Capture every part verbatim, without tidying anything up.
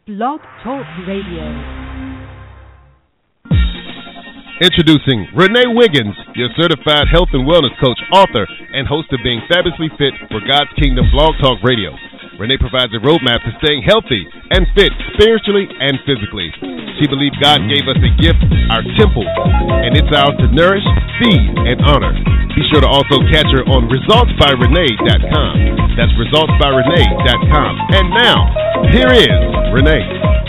Blog Talk Radio. Introducing Renee Wiggins, your certified health and wellness coach, author, and host of Being Fabulously Fit for God's Kingdom Blog Talk Radio. Renee provides a roadmap to staying healthy and fit spiritually and physically. She believes God gave us a gift, our temple, and it's ours to nourish, feed, and honor. Be sure to also catch her on results by renee dot com. That's results by renee dot com. And now, here is Renee.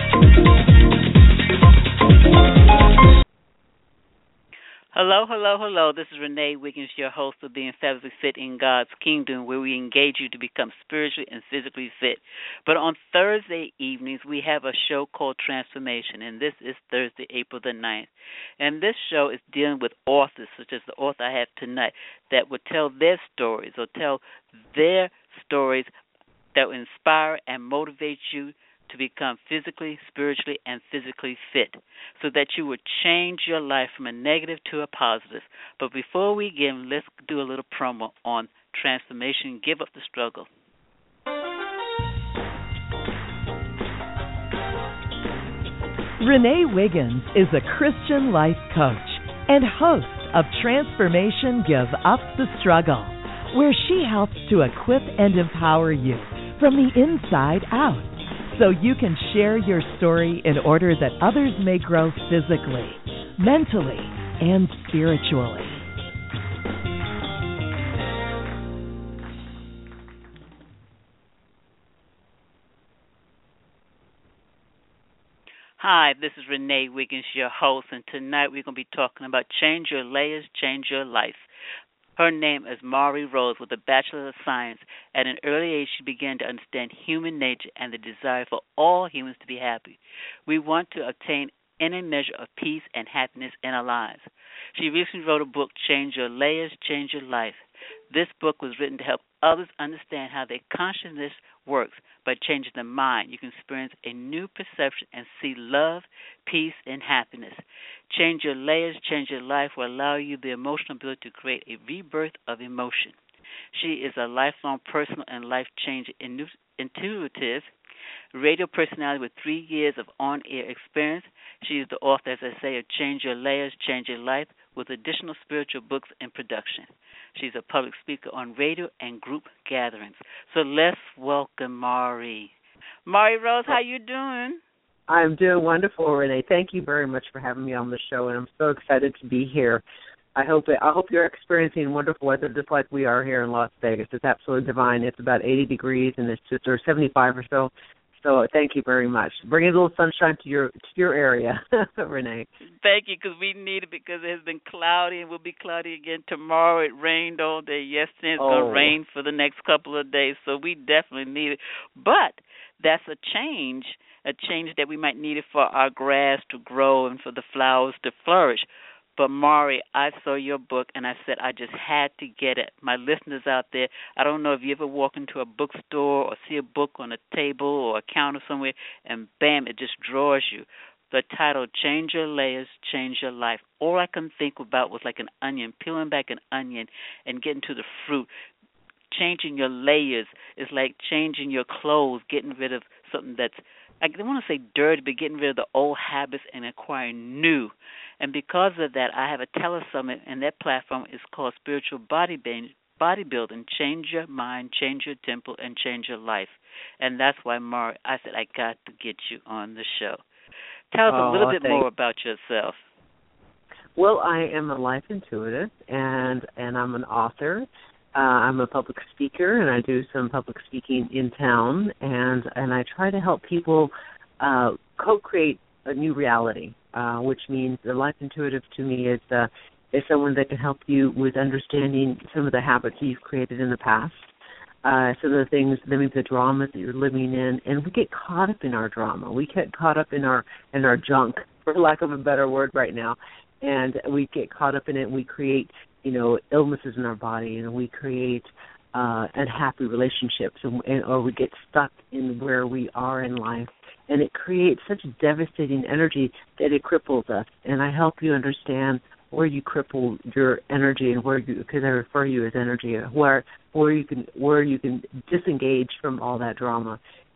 Hello, hello, hello. This is Renee Wiggins, your host of Being Fabulously Fit in God's Kingdom, where we engage you to become spiritually and physically fit. But on Thursday evenings, we have a show called Transformation, and this is Thursday, April the ninth. And this show is dealing with authors, such as the author I have tonight, that will tell their stories or tell their stories that will inspire and motivate you to become physically, spiritually, and physically fit so that you would change your life from a negative to a positive. But before we begin, let's do a little promo on transformation. Give up the struggle. Renee Wiggins is a Christian life coach and host of Transformation Give Up the Struggle, where she helps to equip and empower you from the inside out, so you can share your story in order that others may grow physically, mentally, and spiritually. Hi, this is Renee Wiggins, your host, and tonight we're going to be talking about Change Your Layers, Change Your Life. Her name is Mari Rose with a Bachelor of Science. At an early age, she began to understand human nature and the desire for all humans to be happy. We want to obtain any measure of peace and happiness in our lives. She recently wrote a book, Change Your Layers, Change Your Life. This book was written to help others understand how their consciousness works. By changing the mind, you can experience a new perception and see love, peace, and happiness. Change Your Layers, Change Your Life will allow you the emotional ability to create a rebirth of emotion. She is a lifelong personal and life-changing intuitive radio personality with three years of on-air experience. She is the author, as I say, of Change Your Layers, Change Your Life, with additional spiritual books in production. She's a public speaker on radio and group gatherings. So let's welcome Mari. Mari Rose, how you doing? I'm doing wonderful, Renee. Thank you very much for having me on the show, and I'm so excited to be here. I hope that, I hope you're experiencing wonderful weather just like we are here in Las Vegas. It's absolutely divine. It's about eighty degrees, and it's just or seventy-five or so. So thank you very much. Bringing a little sunshine to your to your area, Renee. Thank you, because we need it because it has been cloudy and will be cloudy again tomorrow. It rained all day yesterday. It's oh. going to rain for the next couple of days, so we definitely need it. But that's a change, a change that we might need it for our grass to grow and for the flowers to flourish. But, Mari, I saw your book, and I said I just had to get it. My listeners out there, I don't know if you ever walk into a bookstore or see a book on a table or a counter somewhere, and, bam, it just draws you. The title, Change Your Layers, Change Your Life. All I can think about was like an onion, peeling back an onion and getting to the fruit. Changing your layers is like changing your clothes, getting rid of something that's, I don't want to say dirty, but getting rid of the old habits and acquiring new. And because of that, I have a telesummit, and that platform is called Spiritual Bodybuilding, Bodybuilding. Change your mind, change your temple, and change your life. And that's why, Mari, I said I got to get you on the show. Tell us oh, a little bit thanks. more about yourself. Well, I am a life intuitive, and, and I'm an author. Uh, I'm a public speaker, and I do some public speaking in town, and, and I try to help people uh, co-create a new reality, uh, which means the life intuitive to me is uh, is someone that can help you with understanding some of the habits you've created in the past, uh, some of the things, maybe the dramas that you're living in, and we get caught up in our drama. We get caught up in our in our junk, for lack of a better word right now, and we get caught up in it, and we create, you know, illnesses in our body, and we create uh, unhappy relationships, and, and, or we get stuck in where we are in life. And it creates such devastating energy that it cripples us. And I help you understand where you cripple your energy and where you, because I refer you as energy, where where you can where you can disengage from all that drama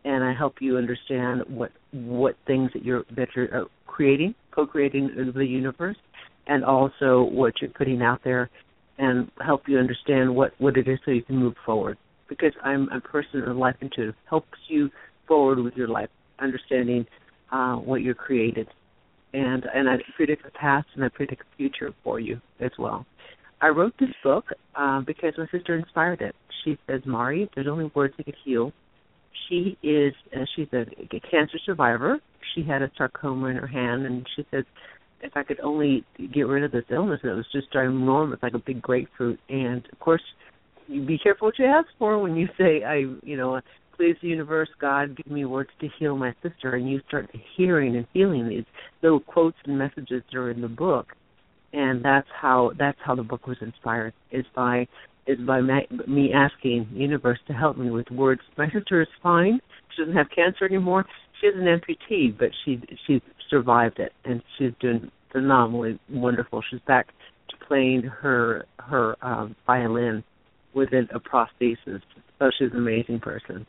and I help you understand what what things that you're that you're uh, creating, co-creating the universe, and also what you're putting out there, and help you understand what, what it is so you can move forward. Because I'm a person of life intuitive, helps you forward with your life, understanding uh, what you're created. And and I predict the past and I predict the future for you as well. I wrote this book uh, because my sister inspired it. She says, Mari, there's only words that can heal. She is, uh, she's a, a cancer survivor. She had a sarcoma in her hand, and she says, if I could only get rid of this illness, it was just enormous, like a big grapefruit. And, of course, you be careful what you ask for when you say, I, you know, please, the universe, God, give me words to heal my sister. And you start hearing and feeling these little quotes and messages that are in the book. And that's how that's how the book was inspired, is by is by me asking the universe to help me with words. My sister is fine. She doesn't have cancer anymore. She has an amputee, but she she survived it, and she's doing phenomenally wonderful. She's back to playing her her um, violin with a prosthesis. So she's an amazing person.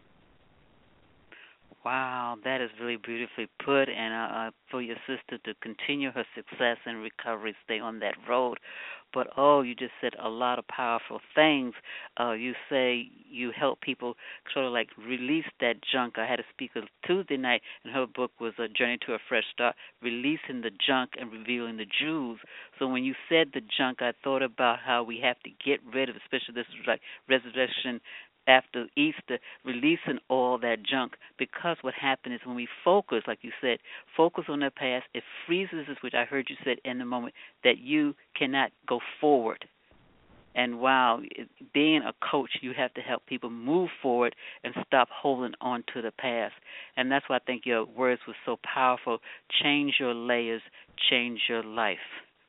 Wow, that is really beautifully put, and uh, for your sister to continue her success and recovery, stay on that road. But, oh, you just said a lot of powerful things. Uh, you say you help people sort of like release that junk. I had a speaker Tuesday night, and her book was A Journey to a Fresh Start, Releasing the Junk and Revealing the Jewels. So when you said the junk, I thought about how we have to get rid of, especially this is like resurrection after Easter, releasing all that junk, because what happens is when we focus, like you said, focus on the past, it freezes us, which I heard you said in the moment, that you cannot go forward. And wow, being a coach, you have to help people move forward and stop holding on to the past. And that's why I think your words were so powerful. Change your layers, change your life.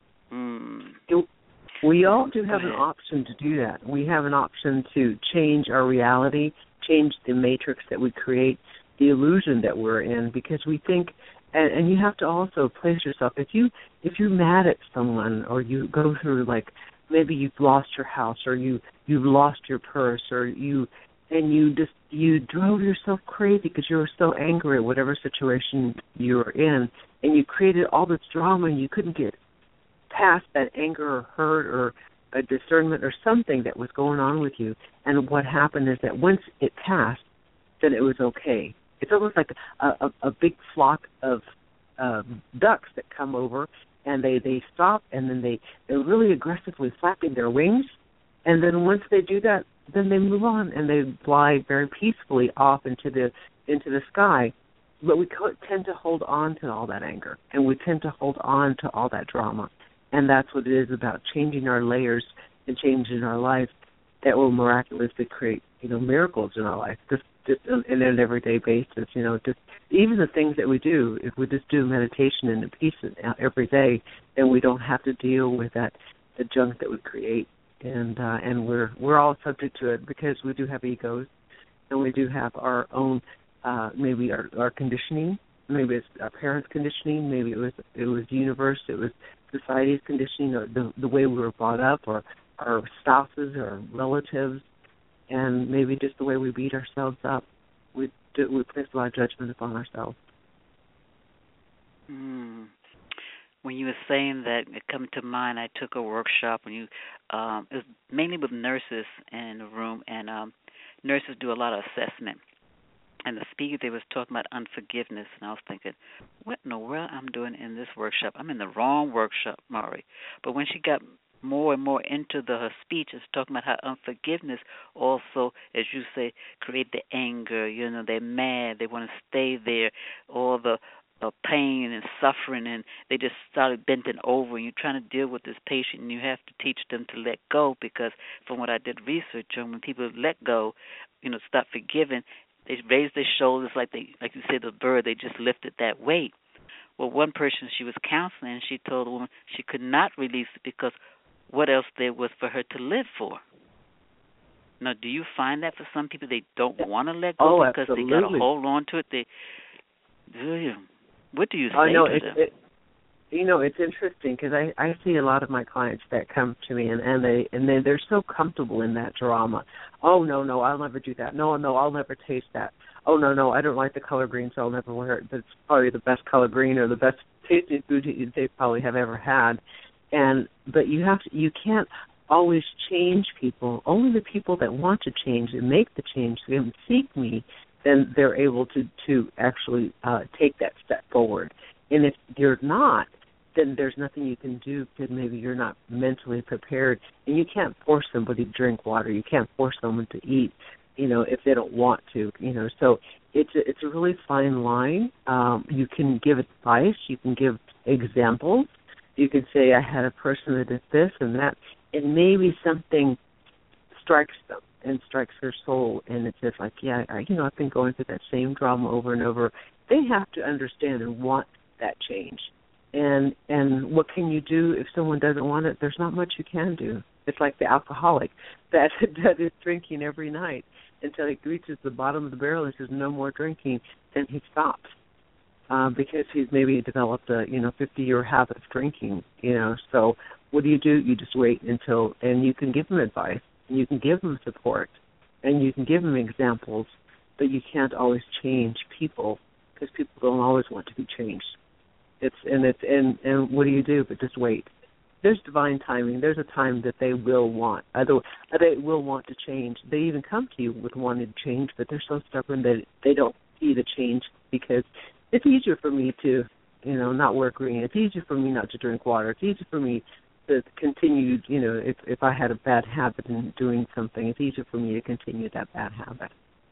Mm. We all do have an option to do that. We have an option to change our reality, change the matrix that we create, the illusion that we're in, because we think, and, and you have to also place yourself, if, you, if you're mad at someone, or you go through, like, maybe you've lost your house, or you, you've lost your purse, or you, and you just, you drove yourself crazy because you were so angry at whatever situation you were in, and you created all this drama and you couldn't get past that anger or hurt or a discernment or something that was going on with you. And what happened is that once it passed, then it was okay. It's almost like a, a, a big flock of uh, ducks that come over, and they, they stop, and then they, they're really aggressively flapping their wings. And then once they do that, then they move on, and they fly very peacefully off into the into the sky. But we tend to hold on to all that anger, and we tend to hold on to all that drama. And that's what it is about, changing our layers and changing our life that will miraculously create, you know, miracles in our life, just, just on an everyday basis. You know, just even the things that we do, if we just do meditation and peace every day, then we don't have to deal with that, the junk that we create. And uh, and we're we're all subject to it because we do have egos, and we do have our own, uh, maybe our, our conditioning. Maybe it's our parents' conditioning. Maybe it was it was the universe. It was society's conditioning, or the the way we were brought up, or our spouses, or relatives, and maybe just the way we beat ourselves up. We do, we place a lot of judgment upon ourselves. Mm. When you were saying that, it came to mind. I took a workshop when you um, it was mainly with nurses in the room, and um, nurses do a lot of assessment. And the speaker, they was talking about unforgiveness, and I was thinking, what in the world I'm doing in this workshop? I'm in the wrong workshop, Mari. But when she got more and more into the her speech, it's talking about how unforgiveness also, as you say, create the anger. You know, they're mad, they want to stay there, all the uh, pain and suffering, and they just started bending over. And you're trying to deal with this patient, and you have to teach them to let go, because from what I did research on, when people let go, you know, stop forgiving, they raised their shoulders like they, like you said, the bird. They just lifted that weight. Well, one person she was counseling, she told the woman she could not release it because what else there was for her to live for? Now, do you find that for some people they don't want to let go oh, because absolutely. they got to hold on to it? They, do you? What do you say I know, to it, them? It, you know, it's interesting because I, I see a lot of my clients that come to me and, and they and they they're so comfortable in that drama. Oh no, no, I'll never do that. No, no, I'll never taste that. oh, no, no, I don't like the color green, so I'll never wear it. But it's probably the best color green or the best tasting food they probably have ever had. And but you have to, you can't always change people. Only the people that want to change and make the change and seek me, then they're able to, to actually uh, take that step forward. And if you're not, then there's nothing you can do because maybe you're not mentally prepared. And you can't force somebody to drink water. You can't force someone to eat, you know, if they don't want to, you know. So it's a, it's a really fine line. Um, you can give advice. You can give examples. You can say, I had a person that did this and that, and maybe something strikes them and strikes their soul, and it's just like, yeah, I, you know, I've been going through that same drama over and over. They have to understand and want that change. And and what can you do if someone doesn't want it? There's not much you can do. It's like the alcoholic that that is drinking every night until he reaches the bottom of the barrel and says no more drinking, then he stops uh, because he's maybe developed a you know fifty-year habit of drinking. You know, so what do you do? You just wait until, and you can give them advice, and you can give them support, and you can give them examples, but you can't always change people because people don't always want to be changed. It's and it's and, and what do you do but just wait? There's divine timing. There's a time that they will want. Either they will want to change. They even come to you with wanting to change, but they're so stubborn that they don't see the change because it's easier for me to, you know, not wear green. It's easier for me not to drink water. It's easier for me to continue, you know, if if I had a bad habit in doing something, it's easier for me to continue that bad habit.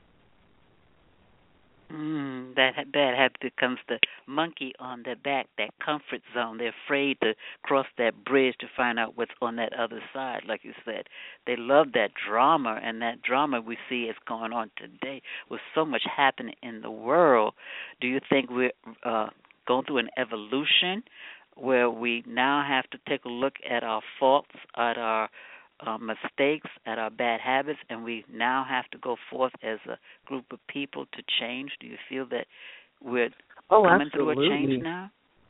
Mm, that bad habit becomes the monkey on their back, that comfort zone. They're afraid to cross that bridge to find out what's on that other side, like you said. They love that drama, and that drama we see is going on today with so much happening in the world. Do you think we're uh, going through an evolution where we now have to take a look at our faults, at our Uh, mistakes, at our bad habits, and we now have to go forth as a group of people to change? Do you feel that we're oh, coming absolutely. through a change now?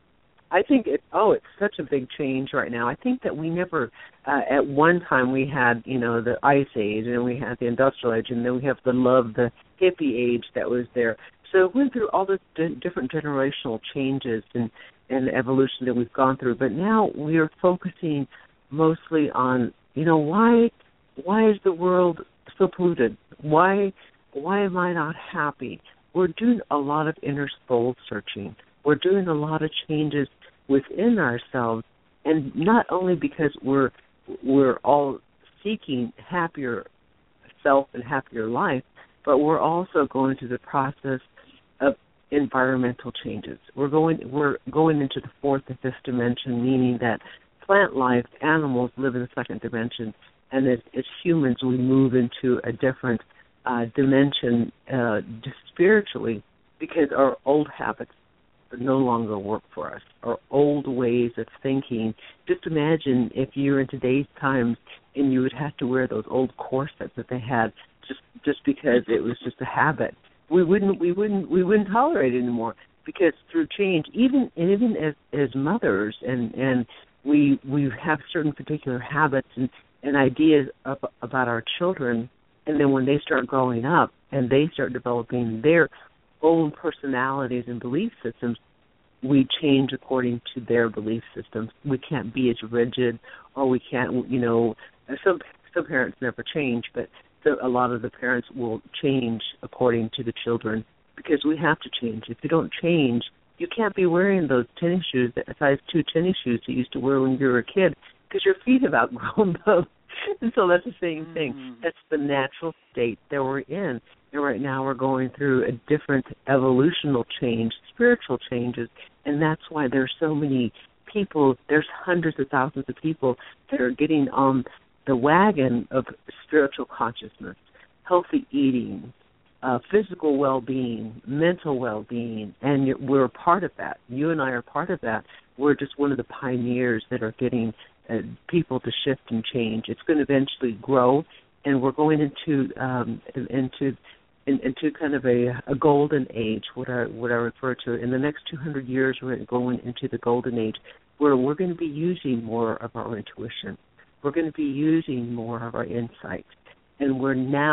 I think it. Oh, it's such a big change right now. I think that we never, uh, at one time, we had you know the Ice Age, and we had the Industrial Age, and then we have the love, the hippie age that was there. So it went through all the d- different generational changes and and evolution that we've gone through. But now we are focusing mostly on, you know, why why is the world so polluted? Why why am I not happy? We're doing a lot of inner soul searching. We're doing a lot of changes within ourselves, and not only because we're we're all seeking happier self and happier life, but we're also going through the process of environmental changes. We're going we're going into the fourth and fifth dimension, meaning that plant life, animals live in the second dimension, and as, as humans, we move into a different uh, dimension uh, spiritually because our old habits no longer work for us. Our old ways of thinking. Just imagine if you're in today's times and you would have to wear those old corsets that they had just just because it was just a habit. We wouldn't we wouldn't we wouldn't tolerate it anymore because through change, even even as as mothers and and We we have certain particular habits and, and ideas of, about our children, and then when they start growing up and they start developing their own personalities and belief systems, we change according to their belief systems. We can't be as rigid, or we can't, you know, some some parents never change, but so a lot of the parents will change according to the children because we have to change. If you don't change, you can't be wearing those tennis shoes, that size two tennis shoes you used to wear when you were a kid, because your feet have outgrown them. And so that's the same thing. Mm-hmm. That's the natural state that we're in. And right now we're going through a different evolutional change, spiritual changes, and that's why there's so many people, there's hundreds of thousands of people that are getting on the wagon of spiritual consciousness, healthy eating, Uh, physical well-being, mental well-being, and we're a part of that. You and I are part of that. We're just one of the pioneers that are getting uh, people to shift and change. It's going to eventually grow, and we're going into um, into in, into kind of a, a golden age, what I what I refer to. In the next two hundred years, we're going into the golden age, where we're going to be using more of our intuition. We're going to be using more of our insight. And we're now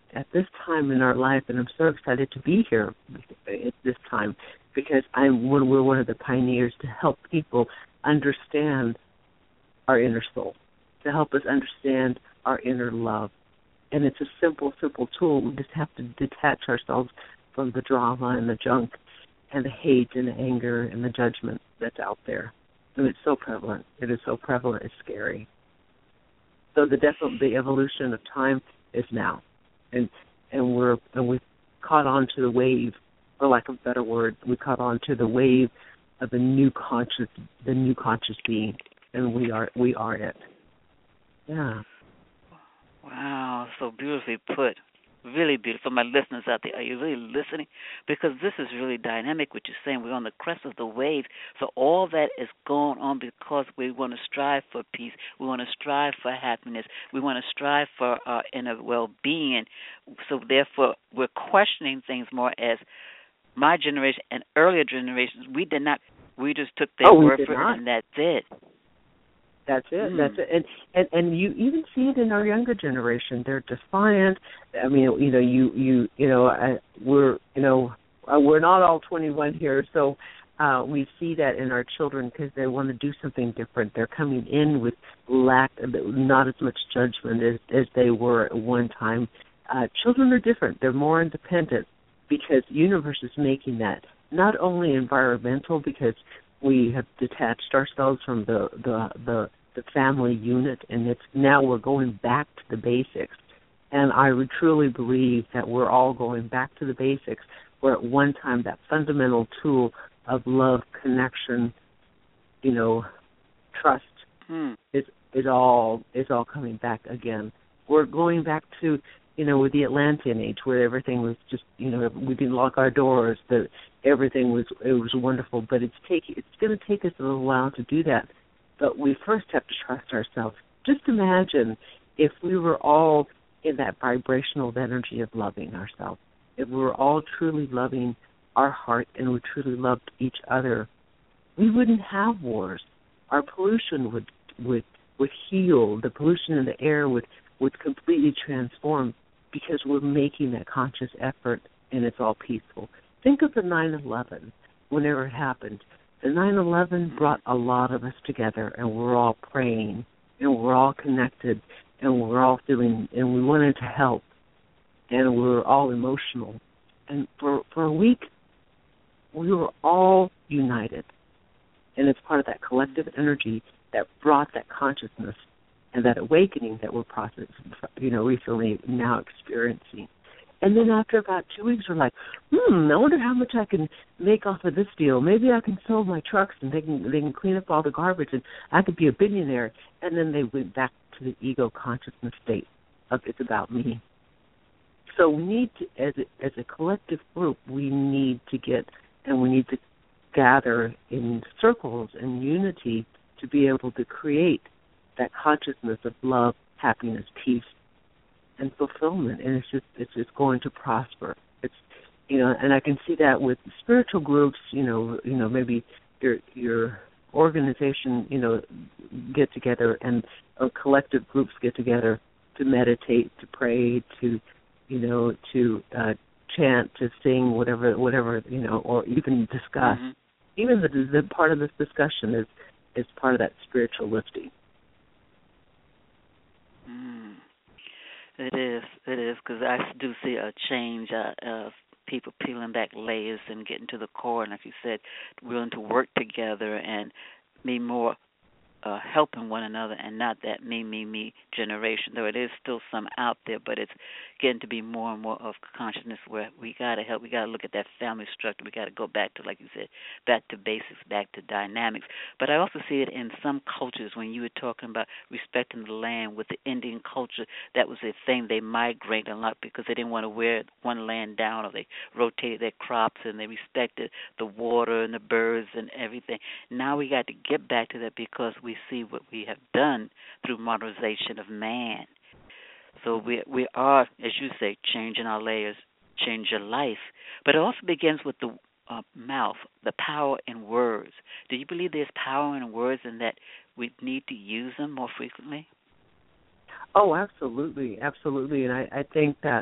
at this time in our life, and I'm so excited to be here at this time because I'm we're one of the pioneers to help people understand our inner soul, to help us understand our inner love. And it's a simple, simple tool. We just have to detach ourselves from the drama and the junk and the hate and the anger and the judgment that's out there. And it's so prevalent. It is so prevalent. It's scary. So the definite the evolution of time is now, and and we're and we've caught on to the wave, for lack of a better word, we caught on to the wave of the new conscious, the new conscious being, and we are we are it. Yeah. Wow, so beautifully put. Really beautiful. My listeners out there, are you really listening? Because this is really dynamic, what you're saying. We're on the crest of the wave. So all that is going on because we want to strive for peace. We want to strive for happiness. We want to strive for our inner well-being. So therefore, we're questioning things more as my generation and earlier generations, we did not, we just took their oh, word for it, and that's it. That's it. Mm. That's it. And, and and you even see it in our younger generation. They're defiant. I mean, you know, you you you know, uh, we're you know, uh, we're not all twenty-one here, so uh, we see that in our children because they want to do something different. They're coming in with lack, not as much judgment as as they were at one time. Uh, children are different. They're more independent because the universe is making that not only environmental because we have detached ourselves from the the the the family unit, and it's now we're going back to the basics. And I would truly believe that we're all going back to the basics, where at one time that fundamental tool of love, connection, you know, trust hmm. is is all is all coming back again. We're going back to, you know, with the Atlantean age, where everything was just, you know, we didn't lock our doors, that everything was it was wonderful. But it's take it's going to take us a little while to do that. But we first have to trust ourselves. Just imagine if we were all in that vibrational energy of loving ourselves, if we were all truly loving our heart and we truly loved each other, we wouldn't have wars. Our pollution would would would heal. The pollution in the air would, would completely transform because we're making that conscious effort and it's all peaceful. Think of the nine eleven, whenever it happened. The nine eleven brought a lot of us together, and we're all praying, and we're all connected, and we're all feeling, and we wanted to help, and we were all emotional. And for, for a week, we were all united. And it's part of that collective energy that brought that consciousness and that awakening that we're processing, you know, recently now experiencing. And then after about two weeks, we're like, hmm, I wonder how much I can make off of this deal. Maybe I can sell my trucks and they can they can clean up all the garbage and I could be a billionaire. And then they went back to the ego consciousness state of it's about me. So we need to, as a, as a collective group, we need to get and we need to gather in circles and unity to be able to create that consciousness of love, happiness, peace, and fulfillment, and it's just it's just going to prosper. It's you know, and I can see that with spiritual groups. You know, you know, maybe your your organization, you know, get together, and or collective groups get together to meditate, to pray, to you know, to uh, chant, to sing, whatever, whatever you know, or even discuss. Mm-hmm. Even the, the part of this discussion is is part of that spiritual lifting. Mm. It is, it is, because I do see a change uh, of people peeling back layers and getting to the core, and like you said, willing to work together and be more uh, helping one another and not that me, me, me generation, though it is still some out there, but it's getting to be more and more of consciousness where we got to help, we got to look at that family structure, we got to go back to, like you said, back to basics, back to dynamics. But I also see it in some cultures when you were talking about respecting the land. With the Indian culture, that was a thing. They migrated a lot because they didn't want to wear one land down, or they rotated their crops and they respected the water and the birds and everything. Now we got to get back to that because we see what we have done through modernization of man. So we we are, as you say, changing our layers, change your life. But it also begins with the uh, mouth, the power in words. Do you believe there's power in words and that we need to use them more frequently? Oh, absolutely, absolutely. And I, I think that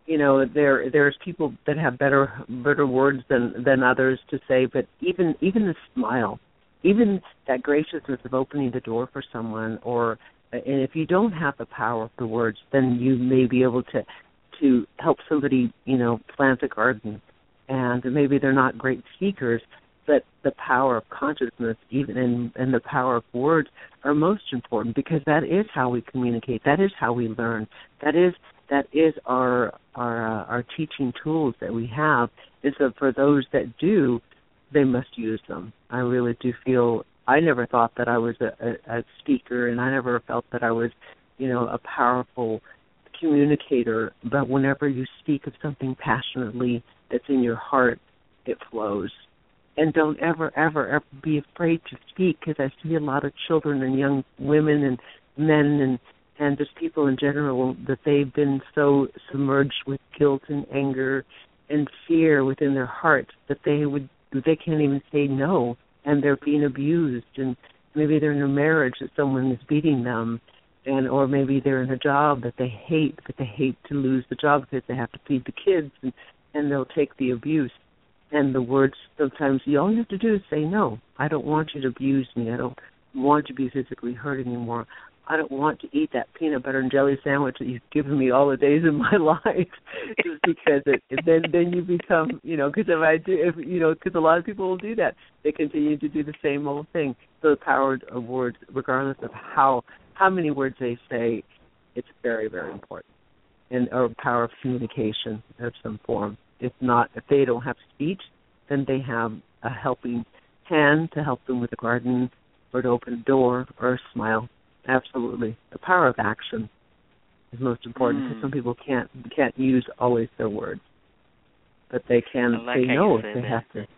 you know, there there's people that have better better words than than others to say, but even even the smile, even that graciousness of opening the door for someone, or and if you don't have the power of the words, then you may be able to to help somebody, you know, plant a garden, and maybe they're not great speakers, but the power of consciousness, even and and the power of words, are most important, because that is how we communicate. That is how we learn. That is that is our our uh, our teaching tools that we have. Is that for those that do, they must use them. I really do feel. I never thought that I was a, a, a speaker, and I never felt that I was, you know, a powerful communicator. But whenever you speak of something passionately that's in your heart, it flows. And don't ever, ever, ever be afraid to speak, because I see a lot of children and young women and men and, and just people in general that they've been so submerged with guilt and anger and fear within their hearts that they would they can't even say no, and they're being abused, and maybe they're in a marriage that someone is beating them, and or maybe they're in a job that they hate, but they hate to lose the job because they have to feed the kids, and, and they'll take the abuse. And the words, sometimes you all you have to do is say, no, I don't want you to abuse me. I don't want to be physically hurt anymore. I don't want to eat that peanut butter and jelly sandwich that you've given me all the days of my life, just because it, it then then you become, you know, because if I do, if, you know, because a lot of people will do that. They continue to do the same old thing. So the power of words, regardless of how how many words they say, it's very, very important. And or power of communication of some form. If not, if they don't have speech, then they have a helping hand to help them with a garden, or to open a door, or a smile. Absolutely. The power of action is most important, because mm. some people can't can't use always their words, but they can like say no if say they that. have to.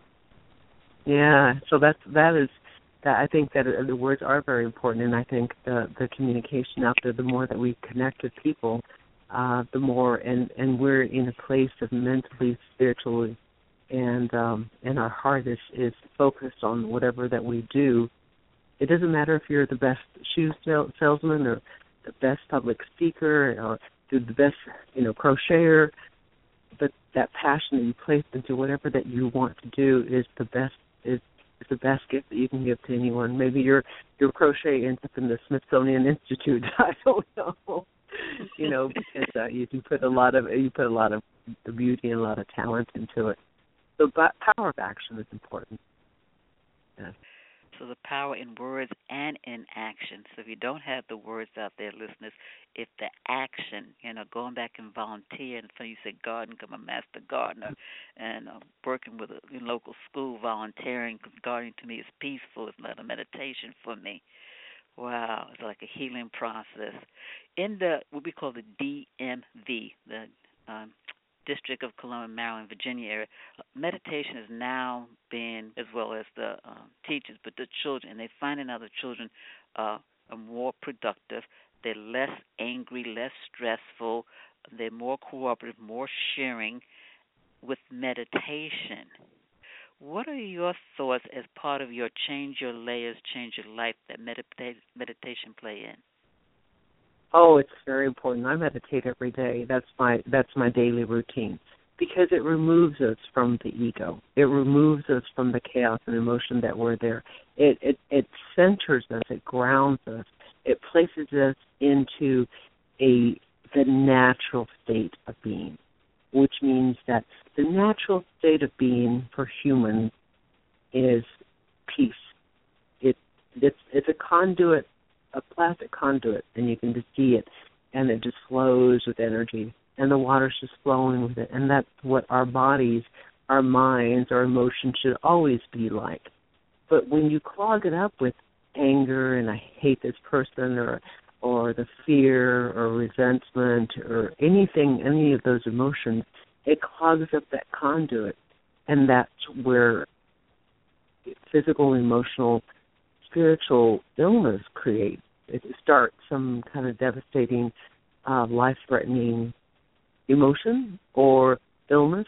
Yeah, so that's that is that. I think that the words are very important, and I think the the communication out there, the more that we connect with people, uh, the more, and, and we're in a place of mentally, spiritually, and um, and our heart is, is focused on whatever that we do. It doesn't matter if you're the best shoe salesman or the best public speaker or the best, you know, crocheter, but that passion that you place into whatever that you want to do is the best is, is the best gift that you can give to anyone. Maybe your your crochet ends up in the Smithsonian Institute. I don't know, you know, because uh, you can put a lot of you put a lot of beauty and a lot of talent into it. So, but power of action is important. Yeah. So the power in words and in action. So if you don't have the words out there, listeners, if the action, you know, going back and volunteering, so you said garden, I'm a master gardener, and uh, working with a in local school, volunteering, because gardening to me is peaceful. It's not a meditation for me. Wow, it's like a healing process. In the, what we call the D M V, the um, District of Columbia, Maryland, Virginia area, meditation is now being, as well as the um, teachers, but the children, and they're finding out the children uh, are more productive, they're less angry, less stressful, they're more cooperative, more sharing with meditation. What are your thoughts as part of your Change Your Layers, Change Your Life that medita- meditation play in? Oh, it's very important. I meditate every day. That's my that's my daily routine, because it removes us from the ego. It removes us from the chaos and emotion that we're there. It it, it centers us. It grounds us. It places us into a the natural state of being, which means that the natural state of being for humans is peace. It it's it's a conduit. A plastic conduit, and you can just see it, and it just flows with energy, and the water's just flowing with it, and that's what our bodies, our minds, our emotions should always be like. But when you clog it up with anger, and I hate this person, or or the fear, or resentment, or anything, any of those emotions, it clogs up that conduit, and that's where physical, emotional, spiritual illness creates. It starts some kind of devastating, uh, life-threatening emotion or illness,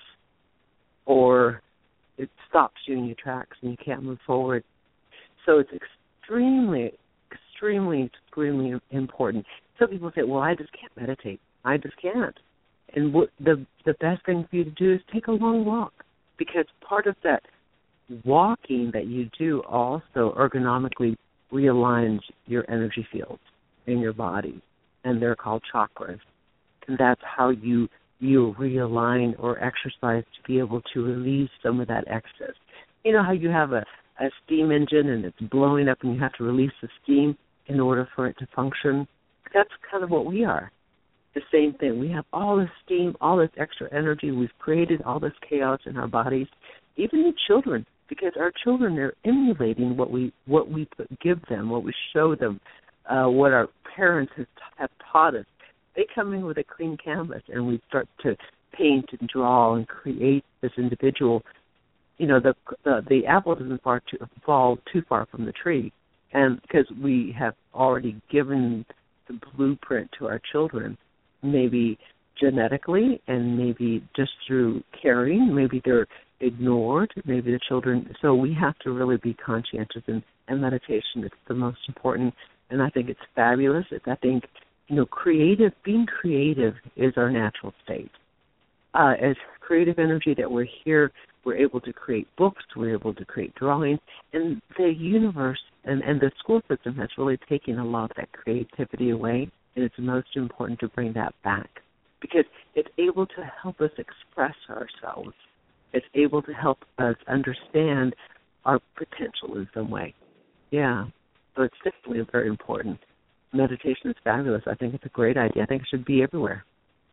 or it stops you in your tracks and you can't move forward. So it's extremely, extremely, extremely important. Some people say, well, I just can't meditate. I just can't. and what the the best thing for you to do is take a long walk, because part of that walking that you do also ergonomically realigns your energy fields in your body, and they're called chakras. And that's how you you realign or exercise to be able to release some of that excess. You know how you have a, a steam engine and it's blowing up and you have to release the steam in order for it to function? That's kind of what we are. The same thing. We have all this steam, all this extra energy. We've created all this chaos in our bodies, even the children, because our children are emulating what we what we give them, what we show them, uh, what our parents have, have taught us. They come in with a clean canvas, and we start to paint and draw and create this individual. You know, the the, the apple doesn't far too, fall too far from the tree, and because we have already given the blueprint to our children, maybe genetically and maybe just through caring, maybe they're ignored, maybe the children. So we have to really be conscientious, and, and meditation is the most important, and I think it's fabulous. I think, you know, creative, being creative is our natural state. Uh, as creative energy that we're here, we're able to create books, we're able to create drawings, and the universe and, and the school system has really taken a lot of that creativity away, and it's most important to bring that back because it's able to help us express ourselves. It's able to help us understand our potential in some way. Yeah, so it's definitely very important. Meditation is fabulous. I think it's a great idea. I think it should be everywhere.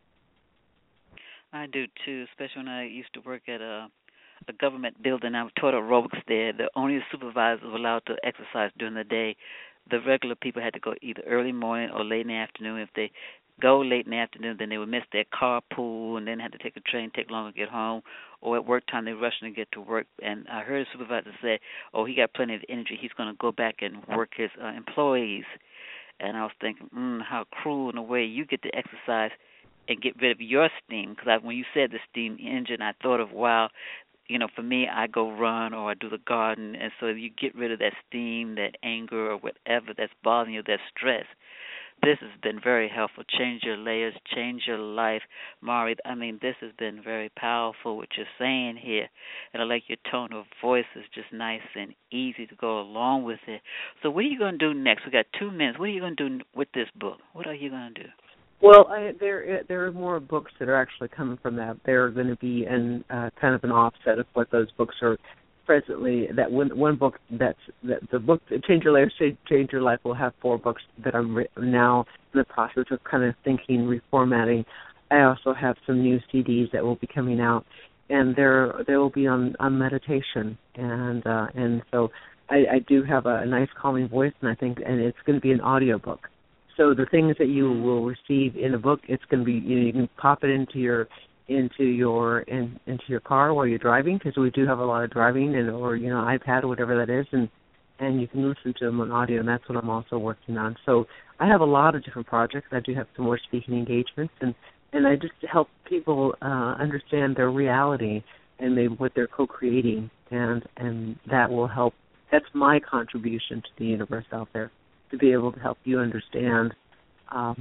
I do, too, especially when I used to work at a, a government building. I taught aerobics there. The only supervisors were allowed to exercise during the day. The regular people had to go either early morning or late in the afternoon. If they go late in the afternoon, then they would miss their carpool and then had to take a train, take longer to get home. Or at work time, they rushing to get to work. And I heard a supervisor say, oh, he got plenty of energy. He's going to go back and work his uh, employees. And I was thinking, mm, how cruel in a way you get to exercise and get rid of your steam. Because when you said the steam engine, I thought of, wow, you know, for me, I go run or I do the garden. And so you get rid of that steam, that anger or whatever that's bothering you, that stress. This has been very helpful. Change your layers, change your life. Mari, I mean, this has been very powerful what you're saying here. And I like your tone of voice is just nice and easy to go along with it. So what are you going to do next? We got two minutes. What are you going to do with this book? What are you going to do? Well, I, there there are more books that are actually coming from that. They're going to be in uh, kind of an offset of what those books are presently. That one one book that's that the book Change Your Layers, Change Your Life will have four books that I'm re- now in the process of kind of thinking, reformatting. I also have some new C Ds that will be coming out, and they're they will be on, on meditation, and uh, and so I, I do have a, a nice calming voice, and I think and it's going to be an audio book. So the things that you will receive in a book, it's going to be, you know, you can pop it into your into your in, into your car while you're driving, because we do have a lot of driving, and or you know iPad or whatever that is, and and you can listen to them on audio, and that's what I'm also working on. So I have a lot of different projects. I do have some more speaking engagements, and and I just help people uh, understand their reality and they, what they're co-creating, and and that will help. That's my contribution to the universe out there, to be able to help you understand um,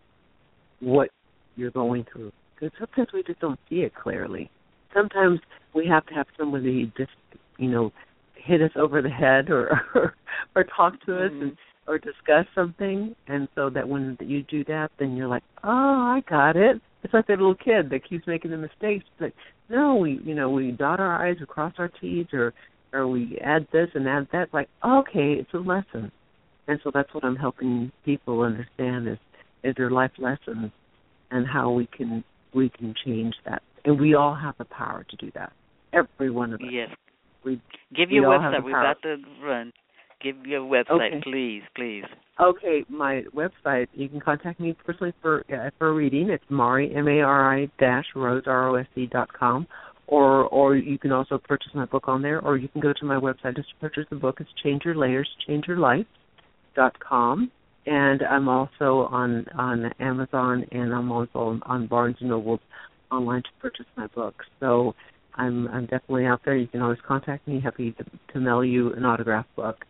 what you're going through. Because sometimes we just don't see it clearly. Sometimes we have to have somebody just, you know, hit us over the head or or, or talk to us mm-hmm. and or discuss something, and so that when you do that, then you're like, oh, I got it. It's like that little kid that keeps making the mistakes. But no, we, you know, we dot our I's, we cross our T's, or or we add this and add that. Like, okay, it's a lesson. And so that's what I'm helping people understand is, is their life lessons and how we can we can change that. And we all have the power to do that. Every one of us. Yes. We, Give we your all website. We're about to run. Give your website, okay. please, please. Okay, my website, you can contact me personally for uh, for a reading. It's Mari, M A R I dash Rose, R O S E dot com. Or, or you can also purchase my book on there, or you can go to my website just to purchase the book. It's Change Your Layers, Change Your Life. Dot com, and I'm also on on Amazon, and I'm also on Barnes and Noble online to purchase my books. So I'm I'm definitely out there. You can always contact me. Happy to, to mail you an autographed book.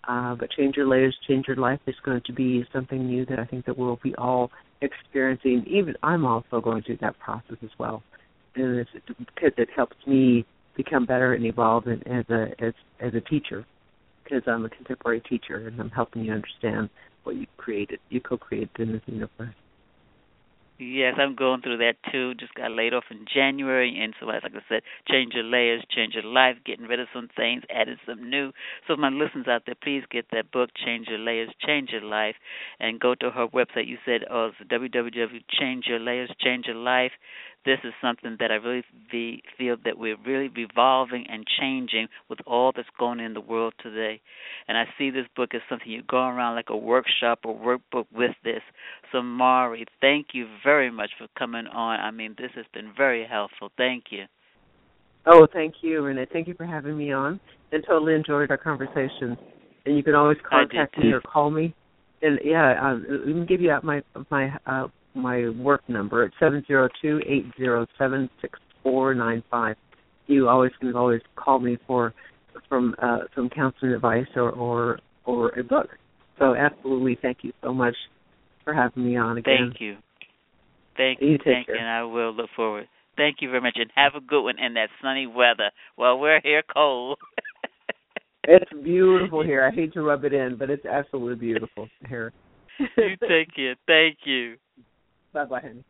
Uh, but Change Your Layers, Change Your Life is going to be something new that I think that we'll be all experiencing. Even I'm also going through that process as well, and it's because it helps me become better and evolve in, as a as as a teacher, because I'm a contemporary teacher and I'm helping you understand what you created, you co-created in this universe. Yes, I'm going through that too. Just got laid off in January, and so like I said, change your layers, change your life, getting rid of some things, adding some new. So my listeners out there, please get that book, Change Your Layers, Change Your Life, and go to her website. You said oh, it's w w w dot change your layers change your life. This is something that I really be, feel that we're really evolving and changing with all that's going on in the world today. And I see this book as something you go around like a workshop or workbook with this. So, Mari, thank you very much for coming on. I mean, this has been very helpful. Thank you. Oh, thank you, Renee. Thank you for having me on. And totally enjoyed our conversation. And you can always contact me or call me. And, yeah, uh, we can give you out my my uh, my work number at seven zero two, eight zero seven, six four nine five. You always can always call me for from uh, some counseling advice or, or or a book. So absolutely, thank you so much for having me on again. Thank you. Thank you. you. Thank you, and I will look forward. Thank you very much, and have a good one in that sunny weather. Well, we're here cold. It's beautiful here. I hate to rub it in, but it's absolutely beautiful here. You take care. Thank you. Bye-bye, honey.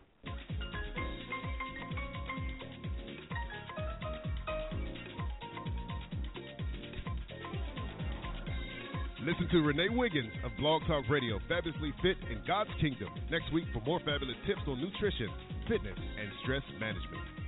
Listen to Renee Wiggins of Blog Talk Radio, Fabulously Fit in God's Kingdom, next week for more fabulous tips on nutrition, fitness, and stress management.